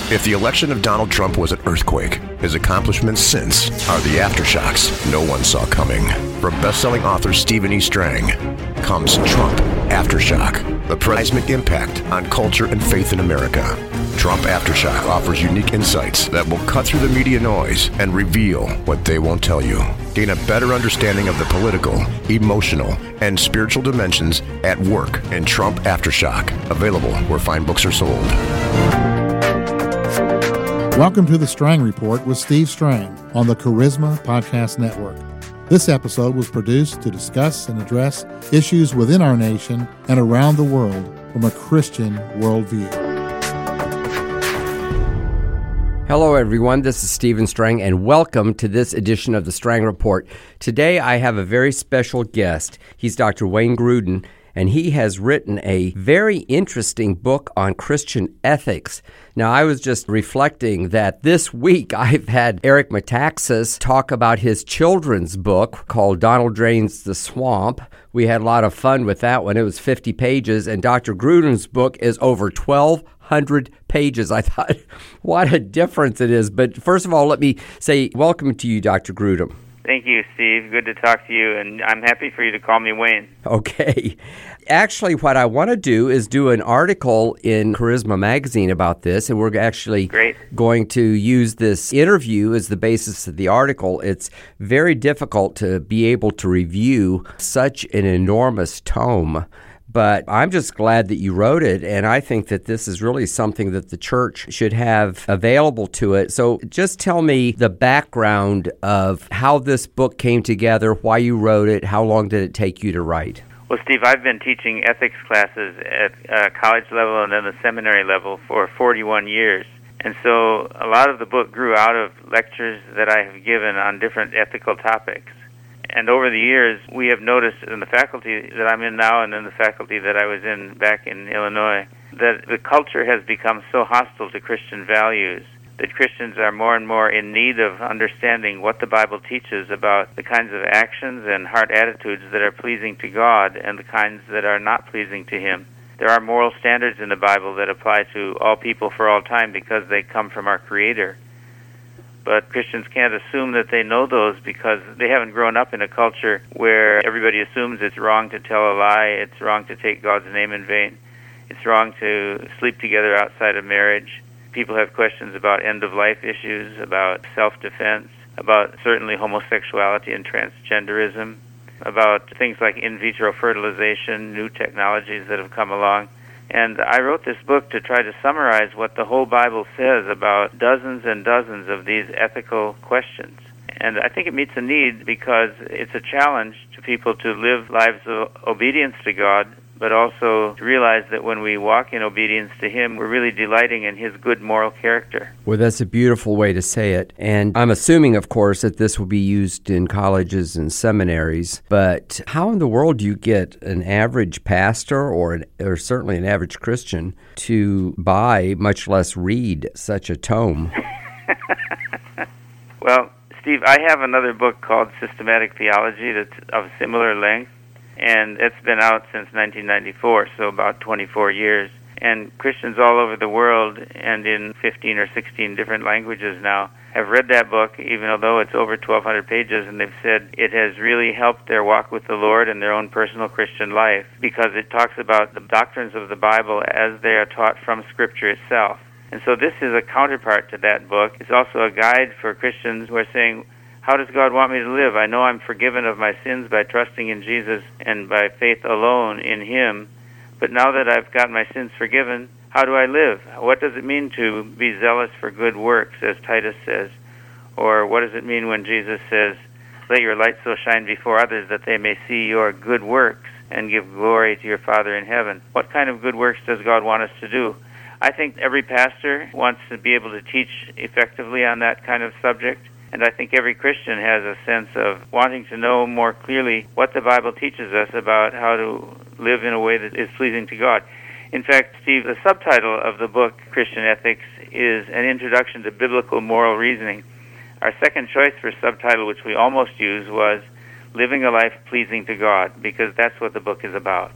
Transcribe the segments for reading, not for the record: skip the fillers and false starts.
If the election of Donald Trump was an earthquake, his accomplishments since are the aftershocks no one saw coming. From best-selling author Stephen E. Strang comes Trump Aftershock, the seismic impact on culture and faith in America. Trump Aftershock offers unique insights that will cut through the media noise and reveal what they won't tell you. Gain a better understanding of the political, emotional, and spiritual dimensions at work in Trump Aftershock. Available where fine books are sold. Welcome to the Strang Report with Steve Strang on the Charisma Podcast Network. This episode was produced to discuss and address issues within our nation and around the world from a Christian worldview. Hello, everyone. This is Stephen Strang, and welcome to this edition of the Strang Report. Today, I have a very special guest. He's Dr. Wayne Grudem, and he has written a very interesting book on Christian ethics. Now, I was just reflecting that this week I've had Eric Metaxas talk about his children's book called Donald Drains the Swamp. We had a lot of fun with that one. It was 50 pages, and Dr. Grudem's book is over 1,200 pages. I thought, what a difference it is. But first of all, let me say welcome to you, Dr. Grudem. Thank you, Steve. Good to talk to you, and I'm happy for you to call me Wayne. Okay. Actually, what I want to do is do an article in Charisma Magazine about this, and we're actually going to use this interview as the basis of the article. It's very difficult to be able to review such an enormous tome, but I'm just glad that you wrote it, and I think that this is really something that the church should have available to it. So just tell me the background of how this book came together, why you wrote it, how long did it take you to write? Well, Steve, I've been teaching ethics classes at college level and then the seminary level for 41 years. And so a lot of the book grew out of lectures that I have given on different ethical topics. And over the years, we have noticed in the faculty that I'm in now and in the faculty that I was in back in Illinois, that the culture has become so hostile to Christian values that Christians are more and more in need of understanding what the Bible teaches about the kinds of actions and heart attitudes that are pleasing to God and the kinds that are not pleasing to Him. There are moral standards in the Bible that apply to all people for all time because they come from our Creator. But Christians can't assume that they know those because they haven't grown up in a culture where everybody assumes it's wrong to tell a lie, it's wrong to take God's name in vain, it's wrong to sleep together outside of marriage. People have questions about end-of-life issues, about self-defense, about certainly homosexuality and transgenderism, about things like in vitro fertilization, new technologies that have come along. And I wrote this book to try to summarize what the whole Bible says about dozens and dozens of these ethical questions. And I think it meets a need because it's a challenge to people to live lives of obedience to God, but also to realize that when we walk in obedience to Him, we're really delighting in His good moral character. Well, that's a beautiful way to say it. And I'm assuming, of course, that this will be used in colleges and seminaries. But how in the world do you get an average pastor or certainly an average Christian to buy, much less read, such a tome? Well, Steve, I have another book called Systematic Theology that's of similar length. And it's been out since 1994, so about 24 years. And Christians all over the world and in 15 or 16 different languages now have read that book, even though it's over 1,200 pages, and they've said it has really helped their walk with the Lord and their own personal Christian life because it talks about the doctrines of the Bible as they are taught from Scripture itself. And so this is a counterpart to that book. It's also a guide for Christians who are saying, how does God want me to live? I know I'm forgiven of my sins by trusting in Jesus and by faith alone in Him. But now that I've got my sins forgiven, how do I live? What does it mean to be zealous for good works, as Titus says? Or what does it mean when Jesus says, let your light so shine before others that they may see your good works and give glory to your Father in heaven? What kind of good works does God want us to do? I think every pastor wants to be able to teach effectively on that kind of subject. And I think every Christian has a sense of wanting to know more clearly what the Bible teaches us about how to live in a way that is pleasing to God. In fact, Steve, the subtitle of the book, Christian Ethics, is An Introduction to Biblical Moral Reasoning. Our second choice for subtitle, which we almost used, was Living a Life Pleasing to God, because that's what the book is about.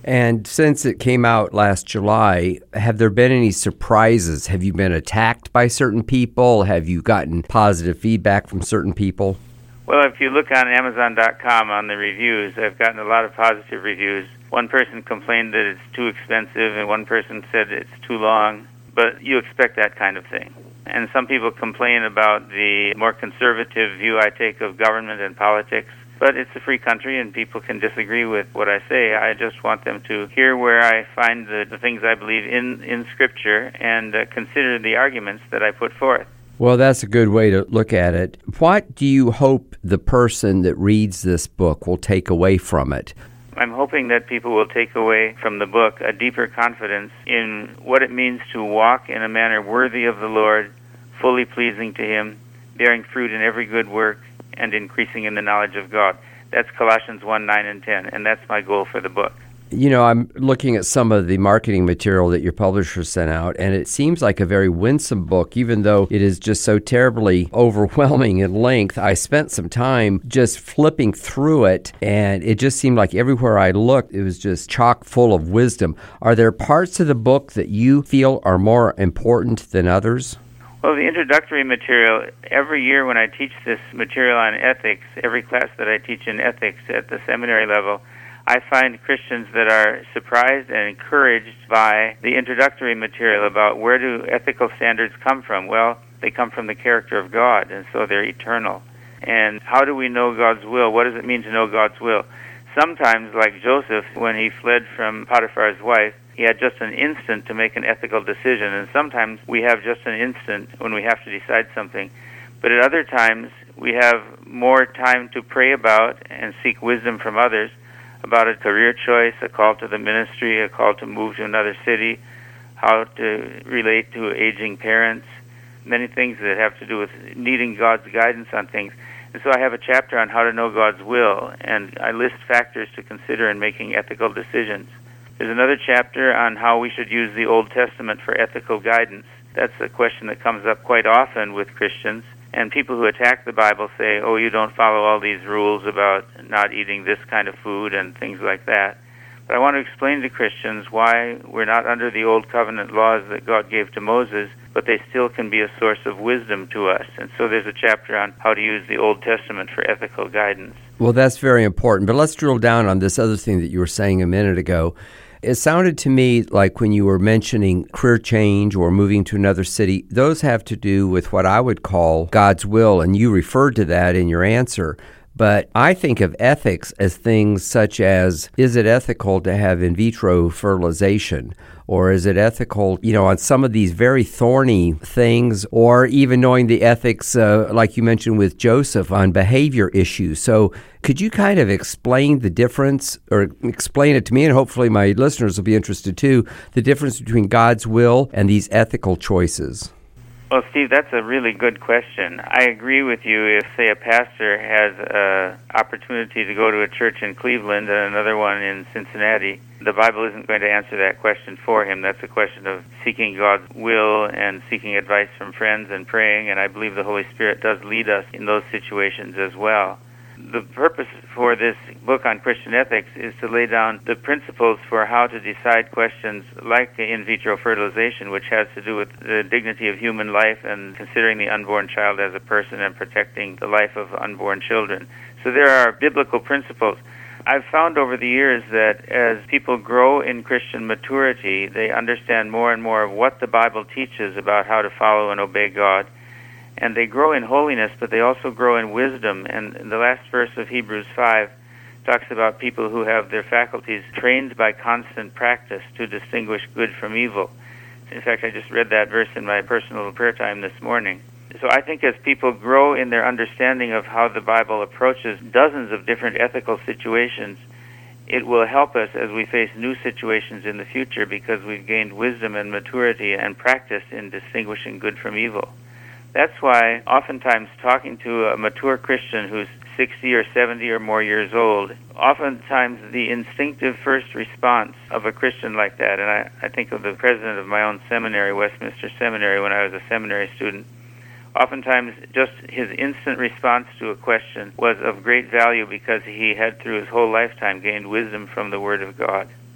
And since it came out last July, have there been any surprises? Have you been attacked by certain people? Have you gotten positive feedback from certain people? Well, if you look on Amazon.com on the reviews, I've gotten a lot of positive reviews. One person complained that it's too expensive, and one person said it's too long. But you expect that kind of thing. And some people complain about the more conservative view I take of government and politics. But it's a free country, and people can disagree with what I say. I just want them to hear where I find the things I believe in Scripture and consider the arguments that I put forth. Well, that's a good way to look at it. What do you hope the person that reads this book will take away from it? I'm hoping that people will take away from the book a deeper confidence in what it means to walk in a manner worthy of the Lord, fully pleasing to Him, bearing fruit in every good work, and increasing in the knowledge of God. That's Colossians 1, 9, and 10, and that's my goal for the book. You know, I'm looking at some of the marketing material that your publisher sent out, and it seems like a very winsome book, even though it is just so terribly overwhelming in length. I spent some time just flipping through it, and it just seemed like everywhere I looked, it was just chock full of wisdom. Are there parts of the book that you feel are more important than others? Well, the introductory material, every year when I teach this material on ethics, every class that I teach in ethics at the seminary level, I find Christians that are surprised and encouraged by the introductory material about where do ethical standards come from. Well, they come from the character of God, and so they're eternal. And how do we know God's will? What does it mean to know God's will? Sometimes, like Joseph, when he fled from Potiphar's wife, he had just an instant to make an ethical decision, and sometimes we have just an instant when we have to decide something. But at other times, we have more time to pray about and seek wisdom from others about a career choice, a call to the ministry, a call to move to another city, how to relate to aging parents, many things that have to do with needing God's guidance on things. And so I have a chapter on how to know God's will, and I list factors to consider in making ethical decisions. There's another chapter on how we should use the Old Testament for ethical guidance. That's a question that comes up quite often with Christians. And people who attack the Bible say, oh, you don't follow all these rules about not eating this kind of food and things like that. But I want to explain to Christians why we're not under the Old Covenant laws that God gave to Moses, but they still can be a source of wisdom to us. And so there's a chapter on how to use the Old Testament for ethical guidance. Well, that's very important. But let's drill down on this other thing that you were saying a minute ago. It sounded to me like when you were mentioning career change or moving to another city, those have to do with what I would call God's will, and you referred to that in your answer. But I think of ethics as things such as, is it ethical to have in vitro fertilization? Or is it ethical, on some of these very thorny things, or even knowing the ethics, like you mentioned with Joseph, on behavior issues. So could you kind of explain the difference, or explain it to me, and hopefully my listeners will be interested too, the difference between God's will and these ethical choices? Well, Steve, that's a really good question. I agree with you if, say, a pastor has an opportunity to go to a church in Cleveland and another one in Cincinnati. The Bible isn't going to answer that question for him. That's a question of seeking God's will and seeking advice from friends and praying, and I believe the Holy Spirit does lead us in those situations as well. The purpose for this book on Christian ethics is to lay down the principles for how to decide questions like in vitro fertilization, which has to do with the dignity of human life and considering the unborn child as a person and protecting the life of unborn children. So there are biblical principles. I've found over the years that as people grow in Christian maturity, they understand more and more of what the Bible teaches about how to follow and obey God. And they grow in holiness, but they also grow in wisdom. And the last verse of Hebrews 5 talks about people who have their faculties trained by constant practice to distinguish good from evil. In fact, I just read that verse in my personal prayer time this morning. So I think as people grow in their understanding of how the Bible approaches dozens of different ethical situations, it will help us as we face new situations in the future because we've gained wisdom and maturity and practice in distinguishing good from evil. That's why oftentimes talking to a mature Christian who's 60 or 70 or more years old, oftentimes the instinctive first response of a Christian like that, and I think of the president of my own seminary, Westminster Seminary, when I was a seminary student, oftentimes just his instant response to a question was of great value because he had through his whole lifetime gained wisdom from the Word of God.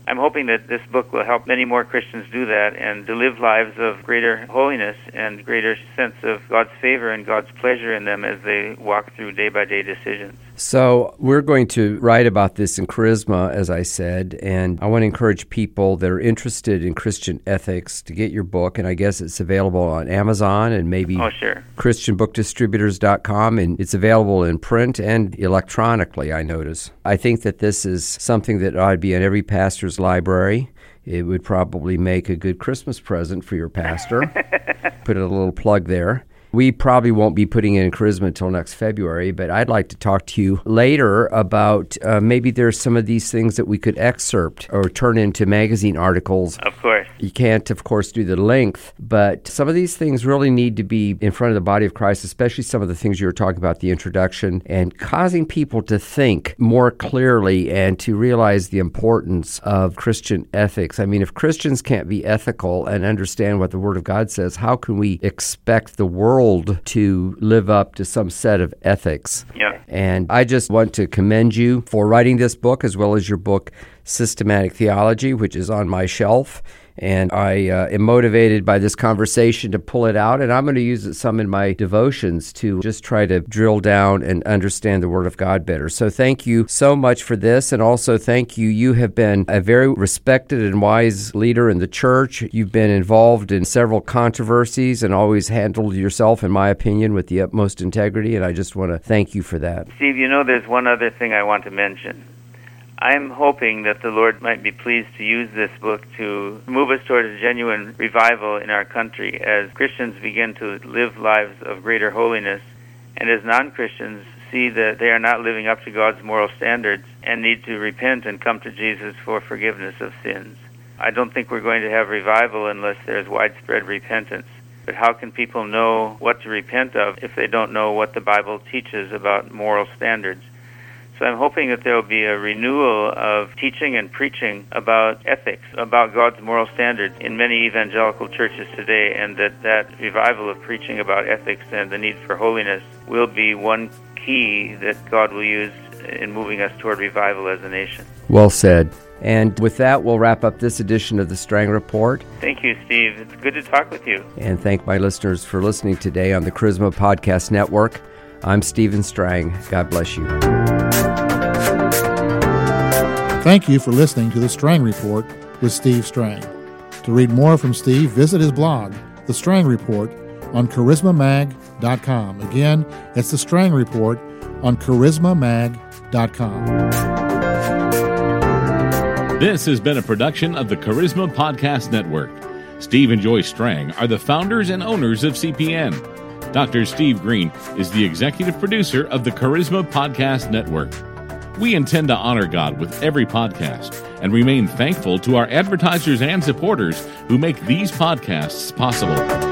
I'm hoping that this book will help many more Christians do that and to live lives of greater holiness and greater sense of God's favor and God's pleasure in them as they walk through day-by-day decisions. So we're going to write about this in Charisma, as I said, and I want to encourage people that are interested in Christian ethics to get your book, and I guess it's available on Amazon and maybe ChristianBookDistributors.com, and it's available in print and electronically, I notice. I think that this is something that ought to be in every pastor's library. It would probably make a good Christmas present for your pastor. Put a little plug there. We probably won't be putting it in Charisma until next February, but I'd like to talk to you later about maybe there's some of these things that we could excerpt or turn into magazine articles. Of course. You can't, of course, do the length, but some of these things really need to be in front of the body of Christ, especially some of the things you were talking about, the introduction, and causing people to think more clearly and to realize the importance of Christian ethics. I mean, if Christians can't be ethical and understand what the Word of God says, how can we expect the world to live up to some set of ethics? Yeah. And I just want to commend you for writing this book, as well as your book, Systematic Theology, which is on my shelf. And I am motivated by this conversation to pull it out, and I'm going to use it some in my devotions to just try to drill down and understand the Word of God better. So thank you so much for this, and also thank you. You have been a very respected and wise leader in the church. You've been involved in several controversies and always handled yourself, in my opinion, with the utmost integrity, and I just want to thank you for that. Steve, you know, there's one other thing I want to mention. I'm hoping that the Lord might be pleased to use this book to move us toward a genuine revival in our country as Christians begin to live lives of greater holiness, and as non-Christians see that they are not living up to God's moral standards and need to repent and come to Jesus for forgiveness of sins. I don't think we're going to have revival unless there's widespread repentance. But how can people know what to repent of if they don't know what the Bible teaches about moral standards? So I'm hoping that there will be a renewal of teaching and preaching about ethics, about God's moral standards in many evangelical churches today, and that revival of preaching about ethics and the need for holiness will be one key that God will use in moving us toward revival as a nation. Well said. And with that, we'll wrap up this edition of the Strang Report. Thank you, Steve. It's good to talk with you. And thank my listeners for listening today on the Charisma Podcast Network. I'm Stephen Strang. God bless you. Thank you for listening to The Strang Report with Steve Strang. To read more from Steve, visit his blog, The Strang Report, on charismamag.com. Again, it's The Strang Report on charismamag.com. This has been a production of the Charisma Podcast Network. Steve and Joyce Strang are the founders and owners of CPN. Dr. Steve Green is the executive producer of the Charisma Podcast Network. We intend to honor God with every podcast and remain thankful to our advertisers and supporters who make these podcasts possible.